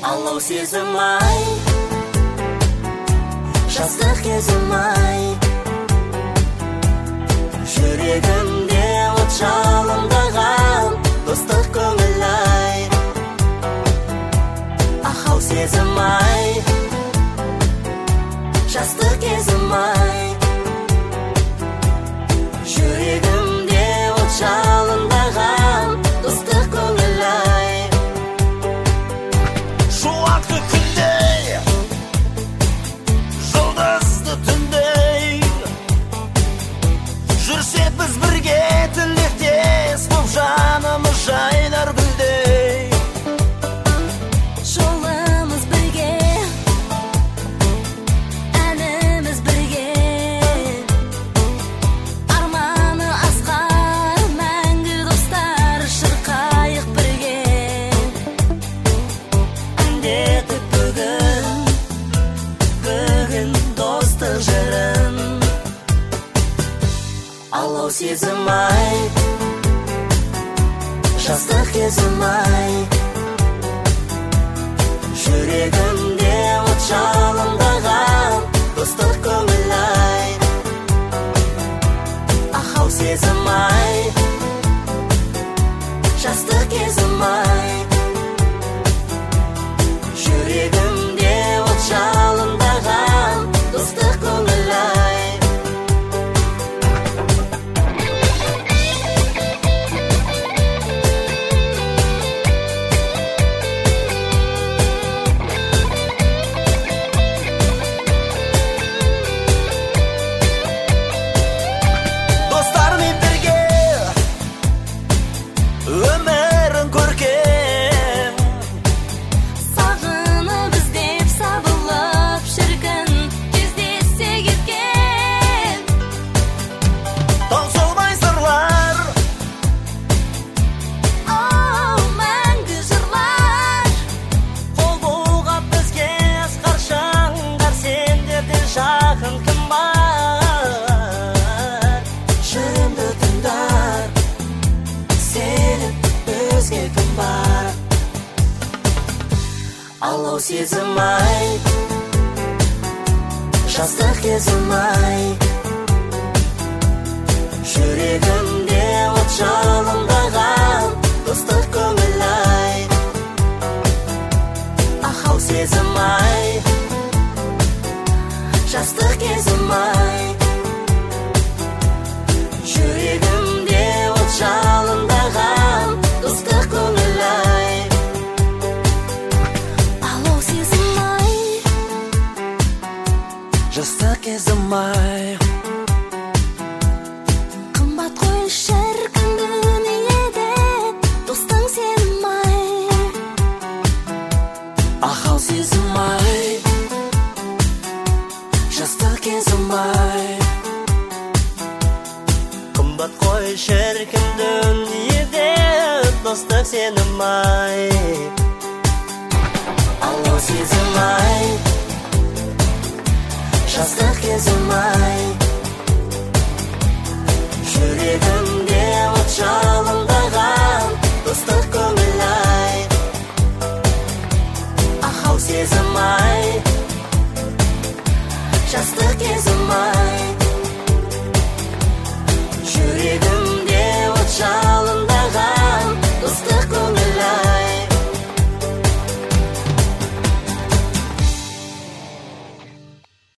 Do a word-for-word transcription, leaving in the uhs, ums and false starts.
алау сезім ай, жастық кезім ай, жүрегімде от жалындаған достық көңіл ай, ақау сезім ай, жастық кезім ай, жүрегімде от жалындаған достық көңіл ай. Шуақты күндей, жұлдызды түндей, жүрсек біз бірге тілектес боп жанымыз жайнар гүлдей. Жолымыз бірге, әніміз бірге, арманы асқар мәңгі достар, шырқайық бірге. Әндетіп бүгін, бүгін достық жырын, алау сезім ай, жастық кезім ай, жүрегімде от жалындаған достық көңіл ай, ақау сезім ай, жастық кезім ай, жүрегімде от жалындаған достық көңіл ай. Достармен бірге өмірін көрген, Сағынып іздеп сабылып шіркін кездесе кеткен. таусылмай сырлар, Оу, мәңгі жырлар, қол бұлғап бізге асқар шаңдар, сендерден жақын кім бар? жырымды тыңдар, сеніп өзге кім бар? Алау сезім ай, жастық кезім ай, жүрегімде от жалындаған достық көңіл ай, ақау сезім ай, жастық кезім ай, жүрегімде от жалындаған достық көңіл ай. Алау сезім ай, Жастық кезім ай, қымбат қой шіркін дүниеде достың сенім ай, ақау сезім ай, жастық кезім ай, қымбат қой шіркін дүниеде достық сенім ай. алау сезім ай, жастық кезім ай, жүрегімде от жалындаған достық көңіл ай.